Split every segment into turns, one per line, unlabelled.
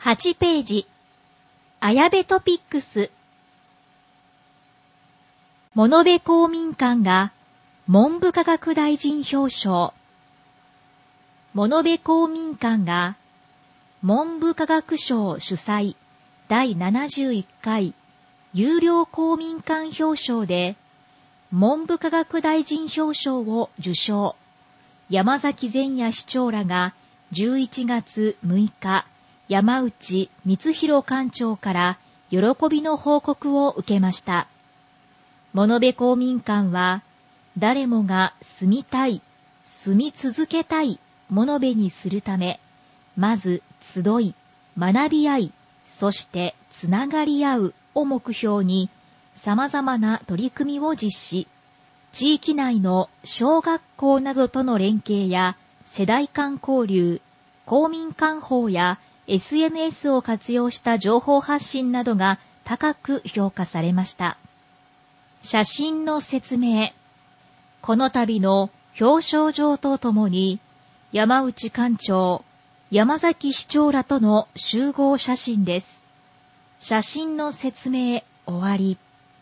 8ページ、綾部トピックス。物部公民館が文部科学大臣表彰。物部公民館が文部科学省主催第71回有料公民館表彰で文部科学大臣表彰を受賞。山崎善也市長らが11月6日、山内光弘館長から喜びの報告を受けました。物部公民館は、誰もが住みたい、住み続けたい物部にするため、まず集い、学び合い、そしてつながり合うを目標に、様々な取り組みを実施。地域内の小学校などとの連携や世代間交流、公民館法や SNS を活用した情報発信などが高く評価されました。写真の説明。この度の表彰状とともに、山内館長、山崎市長らとの集合写真です。写真の説明終わり。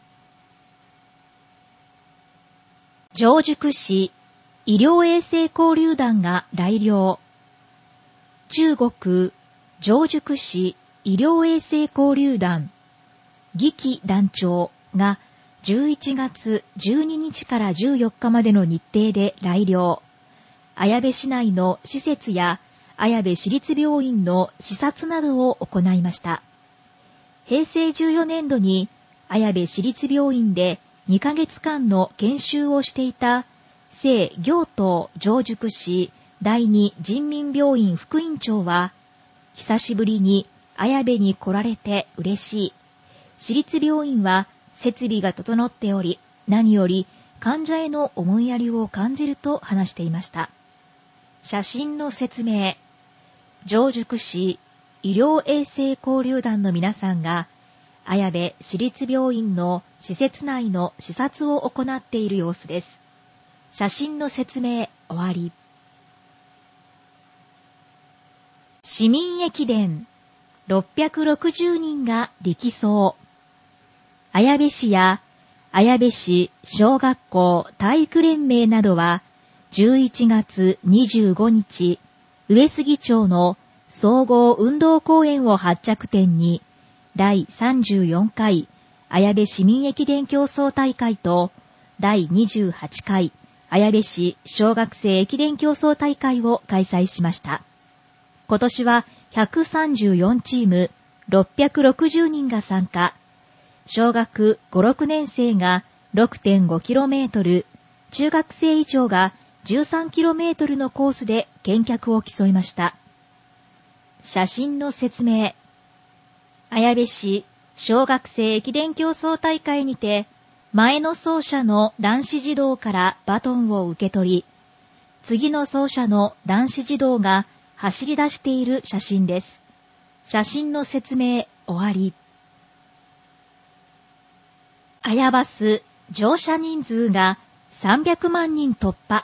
成宿市医療衛生交流団が来寮。中国成宿市医療衛生交流団儀器団長が11月12日から14日までの日程で来寮。綾部市内の施設や綾部市立病院の視察などを行いました。平成14年度に綾部市立病院で2ヶ月間の研修をしていた聖行東成宿市第二人民病院副院長は、久しぶりに綾部に来られて嬉しい。市立病院は設備が整っており、何より患者への思いやりを感じると話していました。写真の説明。成宿市医療衛生交流団の皆さんが、綾部市立病院の施設内の視察を行っている様子です。写真の説明終わり。市民駅伝660人が力走。綾部市や綾部市小学校体育連盟などは11月25日、上杉町の総合運動公園を発着点に第34回綾部市民駅伝競争大会と第28回綾部市小学生駅伝競争大会を開催しました。今年は134チーム660人が参加。小学5、6年生が 6.5km、中学生以上が 13km のコースで健脚を競いました。写真の説明。綾部市小学生駅伝競争大会にて、前の走者の男子児童からバトンを受け取り、次の走者の男子児童が走り出している写真です。写真の説明終わり。綾バス乗車人数が300万人突破。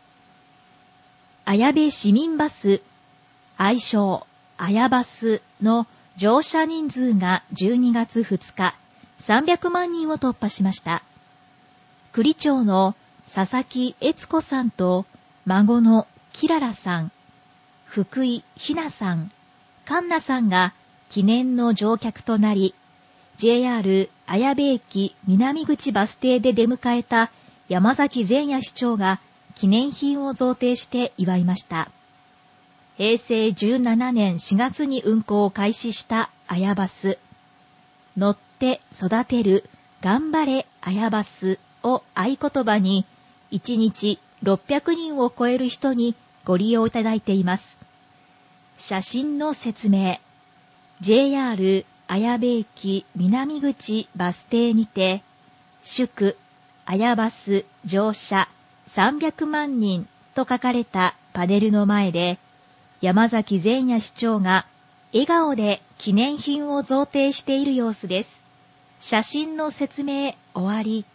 綾部市民バス、愛称綾バスの乗車人数が12月2日、300万人を突破しました。栗町の佐々木悦子さんと孫のきららさん、福井ひなさん、かんなさんが記念の乗客となり、JR 綾部駅南口バス停で出迎えた山崎善也市長が記念品を贈呈して祝いました。平成17年4月に運行を開始した綾バス。乗って育てる頑張れ綾バスを合言葉に、1日600人を超える人にご利用いただいています。写真の説明。JR 綾部駅南口バス停にて、祝綾バス乗車300万人と書かれたパネルの前で、山崎善也市長が笑顔で記念品を贈呈している様子です。写真の説明終わり。